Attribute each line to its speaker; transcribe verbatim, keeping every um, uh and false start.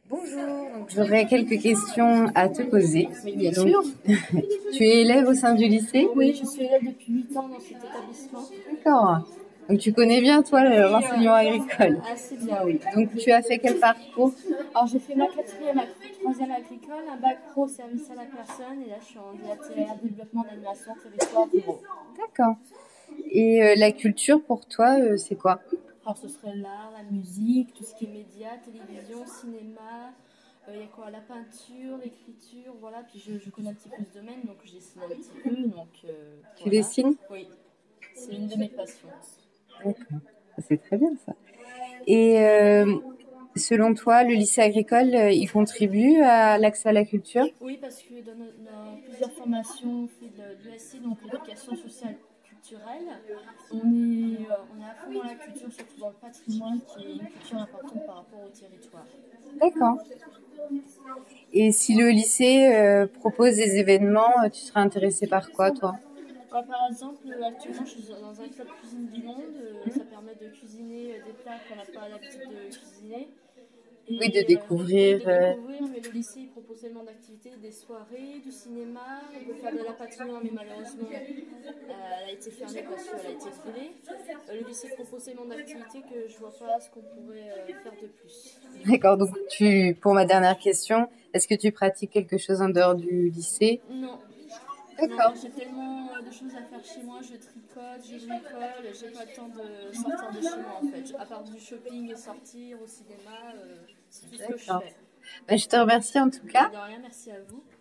Speaker 1: Bonjour, donc j'aurais quelques questions à te poser.
Speaker 2: Oui, bien
Speaker 1: Donc,
Speaker 2: sûr.
Speaker 1: tu es élève au sein du lycée?
Speaker 2: Oui, je suis élève depuis huit ans dans cet établissement.
Speaker 1: D'accord. Donc tu connais bien toi le- l'enseignement agricole.
Speaker 2: Assez bien, oui.
Speaker 1: Donc tu as fait quel parcours?
Speaker 2: Alors j'ai fait ma quatrième, agri- troisième agricole, un bac pro service à la personne, et là je suis en D A T R, développement d'animation territoire ruraux.
Speaker 1: D'accord. Et euh, la culture pour toi, euh, c'est quoi?
Speaker 2: Alors ce serait l'art, la musique, tout ce qui est médias, télévision, cinéma, euh, il y a quoi, la peinture, l'écriture, voilà. Puis je, je connais un petit peu ce domaine, donc je dessine un petit peu, donc euh,
Speaker 1: Tu
Speaker 2: voilà.
Speaker 1: dessines?
Speaker 2: Oui, c'est une de mes passions.
Speaker 1: D'accord. C'est très bien ça. Et euh, selon toi, le lycée agricole, euh, il contribue à l'accès à la culture?
Speaker 2: Oui, parce que dans, nos- dans plusieurs formations, on fait de l'U S I, donc l'éducation sociale culturelle. On est, euh, on est à fond dans la culture, surtout dans le patrimoine, qui est une culture importante par rapport au territoire.
Speaker 1: D'accord. Et si le lycée euh, propose des événements, euh, tu serais intéressé par quoi, toi?
Speaker 2: Ouais, par exemple, euh, actuellement, je suis dans un club cuisine du monde. euh, ça permet de cuisiner euh, des plats qu'on n'a pas l'habitude de cuisiner.
Speaker 1: Oui, de
Speaker 2: Et euh, oui,
Speaker 1: découvrir.
Speaker 2: de
Speaker 1: euh,
Speaker 2: découvrir, mais le lycée il propose tellement d'activités, des soirées, du cinéma, on peut faire de la patinoire, mais malheureusement euh, elle a été fermée parce qu'elle a été brûlée. Euh, le lycée propose tellement d'activités que je vois pas ce qu'on pourrait euh, faire de plus.
Speaker 1: D'accord, donc tu, pour ma dernière question, est-ce que tu pratiques quelque chose en dehors du lycée?
Speaker 2: Non, non,
Speaker 1: D'accord.
Speaker 2: j'ai tellement euh, de choses à faire chez moi, je tricote, je bricole, j'ai pas le temps de sortir de chez moi en fait. À part du shopping et sortir au cinéma, euh, c'est tout ce que je
Speaker 1: D'accord.
Speaker 2: fais.
Speaker 1: Ben, je te remercie en tout
Speaker 2: Bah,
Speaker 1: cas.
Speaker 2: de rien, merci à vous.